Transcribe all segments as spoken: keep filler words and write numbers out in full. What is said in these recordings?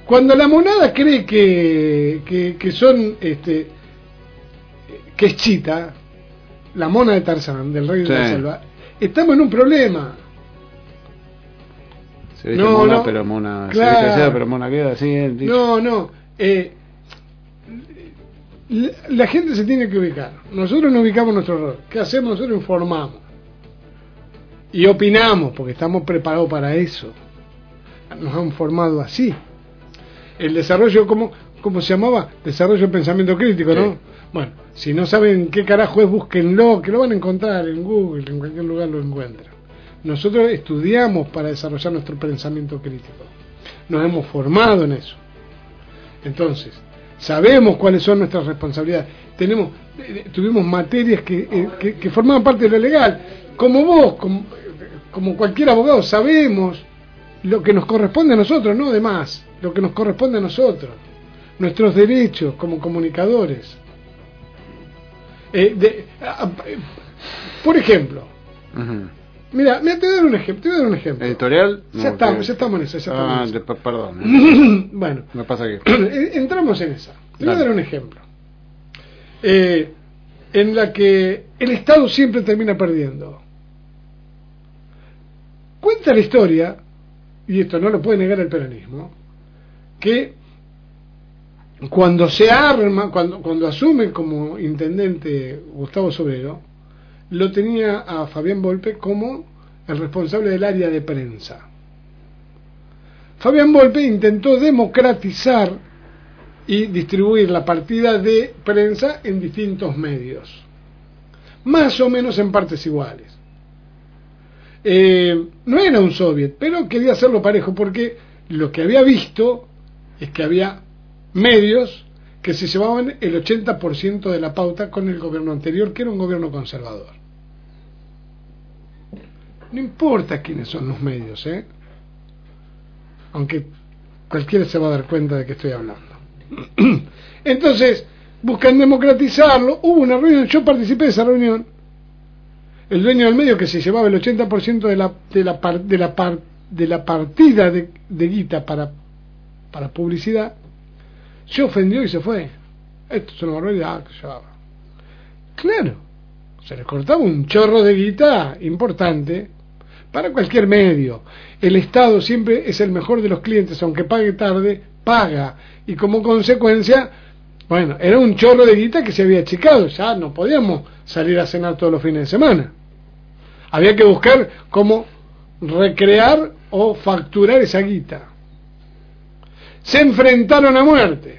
Cuando la monada cree que, que, que son, este, que es Chita, la mona de Tarzán, del rey sí. de la selva, estamos en un problema. Se viste no, mona, no, pero mona, claro. se viste allá, pero mona queda así. ¿eh? No, no. Eh, la, la gente se tiene que ubicar. Nosotros no ubicamos nuestro rol. ¿Qué hacemos? Nosotros informamos. Y opinamos, porque estamos preparados para eso. Nos han formado así. El desarrollo, ¿cómo, cómo se llamaba? Desarrollo de pensamiento crítico, ¿no? Sí. Bueno, si no saben qué carajo es, búsquenlo, que lo van a encontrar en Google, en cualquier lugar lo encuentran. Nosotros estudiamos para desarrollar nuestro pensamiento crítico. Nos hemos formado en eso. Entonces, sabemos cuáles son nuestras responsabilidades. Tenemos, eh, tuvimos materias que, eh, que, que formaban parte de lo legal. Como vos, como, como cualquier abogado, sabemos lo que nos corresponde a nosotros, no de más, lo que nos corresponde a nosotros, nuestros derechos como comunicadores. Eh, de, a, por ejemplo, uh-huh. mira, mira, te voy a dar un ejemplo, te voy a dar un ejemplo. ¿Editorial? Ya no, estamos, que... ya estamos en esa, ya estamos ah, en esa. De, perdón. Eh. Bueno, me pasa que entramos en esa. Te voy a dar un ejemplo. Eh, en la que el Estado siempre termina perdiendo. Cuenta la historia, y esto no lo puede negar el peronismo, que cuando se arma, cuando, cuando asume como intendente Gustavo Sobrero, lo tenía a Fabián Volpe como el responsable del área de prensa. Fabián Volpe intentó democratizar y distribuir la partida de prensa en distintos medios, más o menos en partes iguales. Eh, no era un soviet, pero quería hacerlo parejo, porque lo que había visto es que había medios que se llevaban el ochenta por ciento de la pauta con el gobierno anterior, que era un gobierno conservador. No importa quiénes son los medios, ¿eh? Aunque cualquiera se va a dar cuenta de que estoy hablando. Entonces, buscan democratizarlo. Hubo una reunión, yo participé de esa reunión. El dueño del medio, que se llevaba el ochenta por ciento de la de la par, de la par, de la partida de, de guita para para publicidad, se ofendió y se fue. Esto es una barbaridad que llevaba. Claro, se le cortaba un chorro de guita importante para cualquier medio. El Estado siempre es el mejor de los clientes, aunque pague tarde, paga, y como consecuencia, bueno, era un chorro de guita que se había achicado. Ya no podíamos salir a cenar todos los fines de semana. Había que buscar cómo recrear o facturar esa guita. Se enfrentaron a muerte.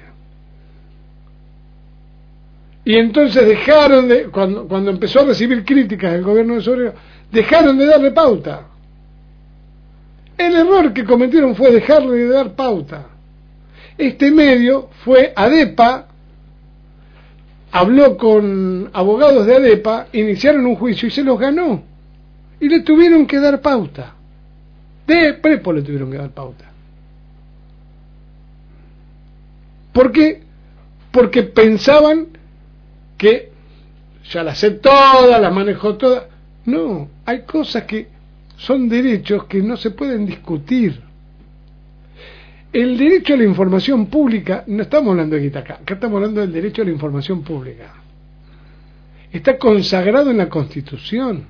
Y entonces dejaron de, cuando, cuando empezó a recibir críticas del gobierno de Sobrero, dejaron de darle pauta. El error que cometieron fue dejarle de dar pauta. Este medio fue ADEPA, habló con abogados de ADEPA, iniciaron un juicio y se los ganó. Y le tuvieron que dar pauta. De Prepo le tuvieron que dar pauta. ¿Por qué? Porque pensaban que ya las sé todas, las manejo todas. No, hay cosas que son derechos que no se pueden discutir. El derecho a la información pública, no estamos hablando de guita acá, acá estamos hablando del derecho a la información pública. Está consagrado en la Constitución.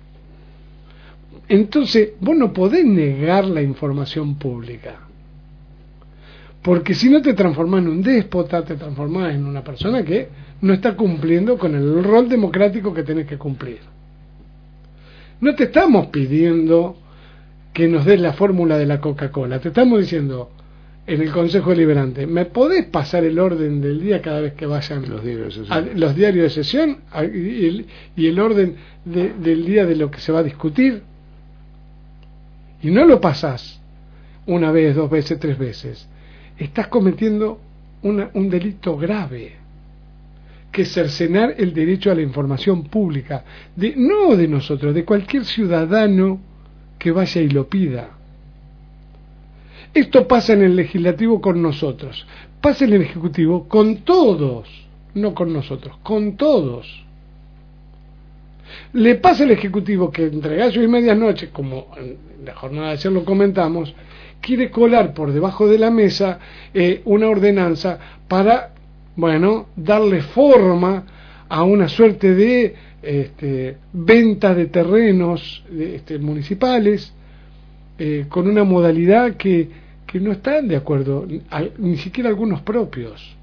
Entonces, vos no podés negar la información pública. Porque si no te transformás en un déspota, te transformás en una persona que no está cumpliendo con el rol democrático que tenés que cumplir. No te estamos pidiendo que nos des la fórmula de la Coca-Cola, te estamos diciendo en el Consejo Deliberante, ¿me podés pasar el orden del día cada vez que vayan los diarios de sesión, a, los diarios de sesión a, y, el, y el orden de, del día de lo que se va a discutir? Y no lo pasás una vez, dos veces, tres veces. Estás cometiendo una, un delito grave, que es cercenar el derecho a la información pública, de, no de nosotros, de cualquier ciudadano que vaya y lo pida. Esto pasa en el legislativo con nosotros, pasa en el ejecutivo con todos, no con nosotros, con todos. Le pasa al ejecutivo que entre gallo y medianoche, como en la jornada de ayer lo comentamos, quiere colar por debajo de la mesa eh, una ordenanza para, bueno, darle forma a una suerte de este, venta de terrenos este, municipales eh, con una modalidad que, que no están de acuerdo, ni siquiera algunos propios,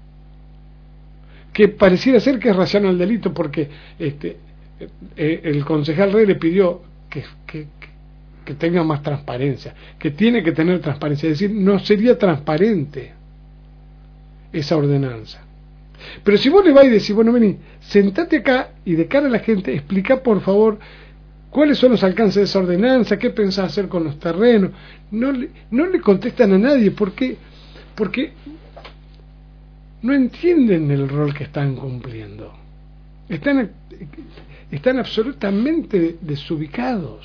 que pareciera ser que es racional el delito, porque este, eh, el concejal Rey le pidió que, que, que tenga más transparencia, que tiene que tener transparencia, es decir, no sería transparente esa ordenanza. Pero si vos le vas y decís, bueno, vení, sentate acá y de cara a la gente, explica por favor cuáles son los alcances de esa ordenanza, qué pensás hacer con los terrenos, no le, no le contestan a nadie, ¿por qué? Porque no entienden el rol que están cumpliendo, están, están absolutamente desubicados.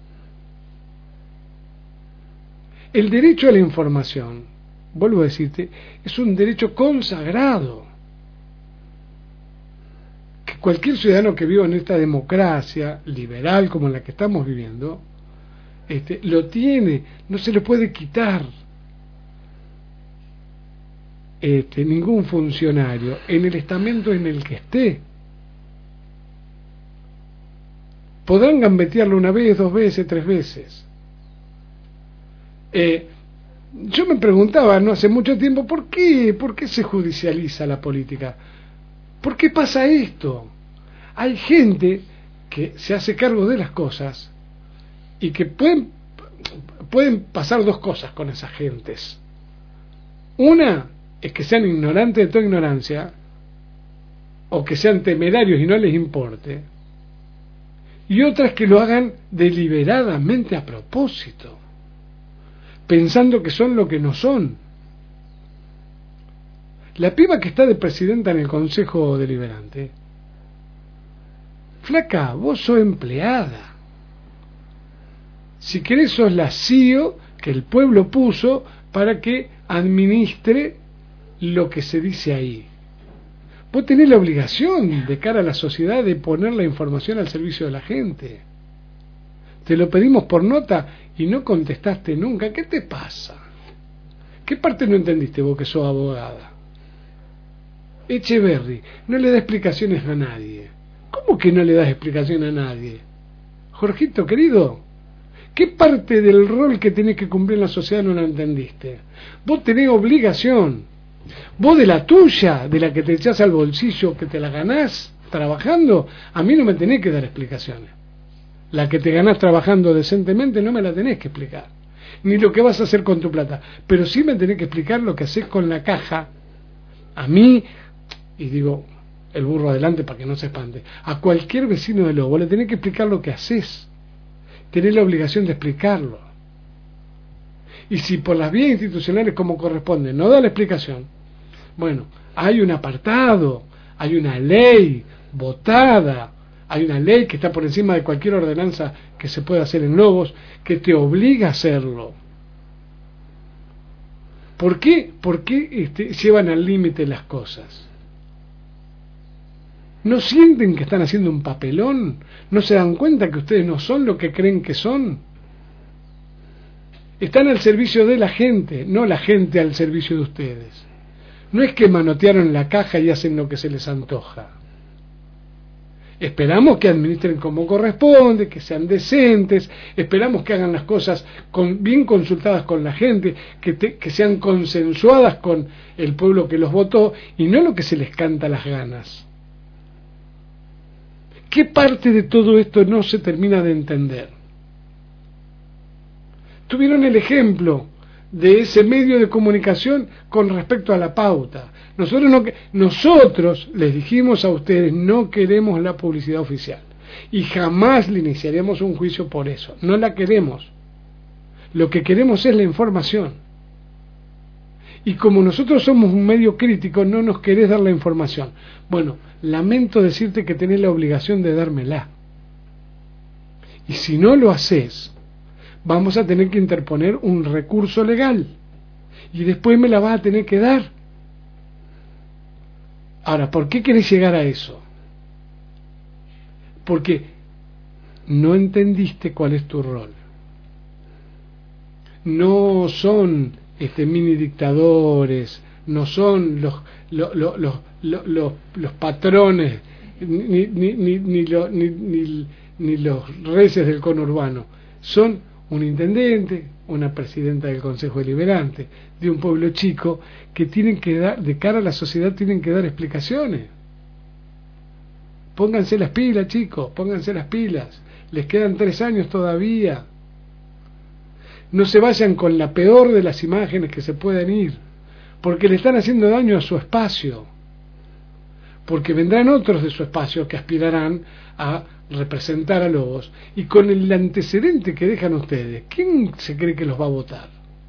El derecho a la información, vuelvo a decirte, es un derecho consagrado, que cualquier ciudadano que viva en esta democracia liberal como la que estamos viviendo, este, lo tiene, no se le puede quitar. Este, ningún funcionario en el estamento en el que esté. Podrán gambetearlo una vez, dos veces, tres veces. Eh, yo me preguntaba no hace mucho tiempo ¿por qué, por qué se judicializa la política? ¿Por qué pasa esto? Hay gente que se hace cargo de las cosas y que pueden, pueden pasar dos cosas con esas gentes. Una es que sean ignorantes de toda ignorancia, o que sean temerarios y no les importe, y otra es que lo hagan deliberadamente a propósito, pensando que son lo que no son. La piba que está de presidenta en el Consejo Deliberante, flaca, vos sos empleada, si querés sos la C E O que el pueblo puso para que administre lo que se dice ahí. Vos tenés la obligación de cara a la sociedad de poner la información al servicio de la gente. Te lo pedimos por nota y no contestaste nunca. ¿Qué te pasa? ¿Qué parte no entendiste vos que sos abogada? Echeverri no le da explicaciones a nadie. ¿Cómo que no le das explicación a nadie? Jorgito querido, ¿qué parte del rol que tenés que cumplir en la sociedad no la entendiste? Vos tenés obligación. Vos de la tuya, de la que te echás al bolsillo, que te la ganás trabajando, a mí no me tenés que dar explicaciones. La que te ganás trabajando decentemente no me la tenés que explicar, ni lo que vas a hacer con tu plata, pero sí me tenés que explicar lo que haces con la caja. A mí, y digo el burro adelante para que no se espante, a cualquier vecino de Lobo le tenés que explicar lo que haces, tenés la obligación de explicarlo. Y si por las vías institucionales como corresponde no da la explicación, bueno, hay un apartado, hay una ley votada, hay una ley que está por encima de cualquier ordenanza que se pueda hacer en Lobos, que te obliga a hacerlo. ¿Por qué, por qué este, llevan al límite las cosas? ¿No sienten que están haciendo un papelón? ¿No se dan cuenta que ustedes no son lo que creen que son? Están al servicio de la gente, no la gente al servicio de ustedes. No es que manotearon la caja y hacen lo que se les antoja. Esperamos que administren como corresponde, que sean decentes, esperamos que hagan las cosas con, bien consultadas con la gente, que, te, que sean consensuadas con el pueblo que los votó y no lo que se les canta a las ganas. ¿Qué parte de todo esto no se termina de entender? Tuvieron el ejemplo de ese medio de comunicación con respecto a la pauta. Nosotros, no, nosotros les dijimos a ustedes, no queremos la publicidad oficial y jamás le iniciaremos un juicio por eso, no la queremos. Lo que queremos es la información. Y como nosotros somos un medio crítico, no nos querés dar la información. Bueno, lamento decirte que tenés la obligación de dármela. Y si no lo haces, vamos a tener que interponer un recurso legal y después me la vas a tener que dar. Ahora, ¿por qué querés llegar a eso? Porque no entendiste cuál es tu rol. no son este, mini dictadores, no son los, los, los, los, los, los, los patrones, ni, ni, ni, ni, lo, ni, ni, ni los reyes del conurbano, son un intendente, una presidenta del Consejo Deliberante, de un pueblo chico, que tienen que dar, de cara a la sociedad, tienen que dar explicaciones. Pónganse las pilas, chicos, pónganse las pilas. Les quedan tres años todavía. No se vayan con la peor de las imágenes que se puedan ir, porque le están haciendo daño a su espacio. Porque vendrán otros de su espacio que aspirarán a representar a Lobos, y con el antecedente que dejan ustedes, ¿quién se cree que los va a votar?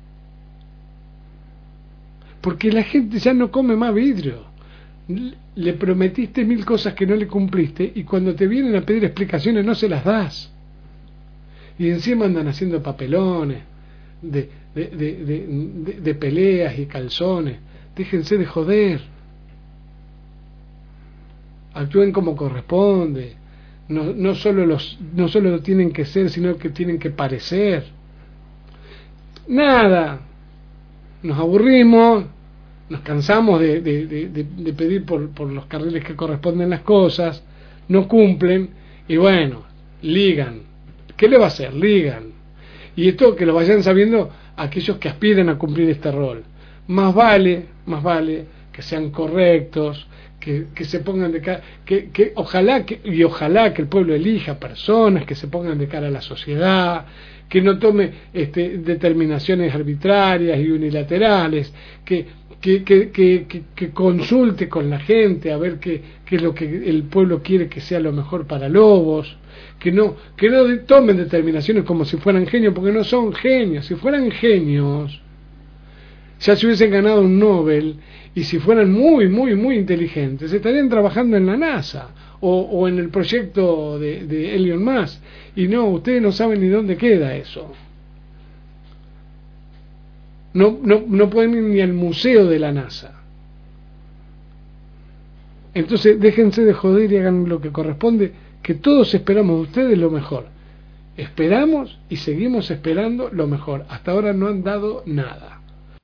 Porque la gente ya no come más vidrio. Le prometiste mil cosas que no le cumpliste, y cuando te vienen a pedir explicaciones no se las das, y encima andan haciendo papelones de, de, de, de, de, de peleas y calzones. Déjense de joder, actúen como corresponde. No, no solo los, no solo lo tienen que ser, sino que tienen que parecer. Nada, nos aburrimos, nos cansamos de, de, de, de, de pedir por, por los carriles que corresponden las cosas, no cumplen, y bueno, ligan. ¿Qué le va a hacer? Ligan. Y esto que lo vayan sabiendo aquellos que aspiran a cumplir este rol. Más vale, más vale que sean correctos, que, que se pongan de cara, que, que ojalá que, y ojalá que el pueblo elija personas que se pongan de cara a la sociedad, que no tome este, determinaciones arbitrarias y unilaterales, que, que, que, que, que, que consulte con la gente a ver qué, qué es lo que el pueblo quiere que sea lo mejor para Lobos, que no, que no tomen determinaciones como si fueran genios, porque no son genios. Si fueran genios ya se hubiesen ganado un Nobel, y si fueran muy, muy, muy inteligentes estarían trabajando en la NASA o, o en el proyecto de, de Elon Musk, y no, ustedes no saben ni dónde queda eso. No, no, no pueden ir ni al museo de la NASA. Entonces déjense de joder y hagan lo que corresponde, que todos esperamos de ustedes lo mejor. Esperamos y seguimos esperando lo mejor. Hasta ahora no han dado nada.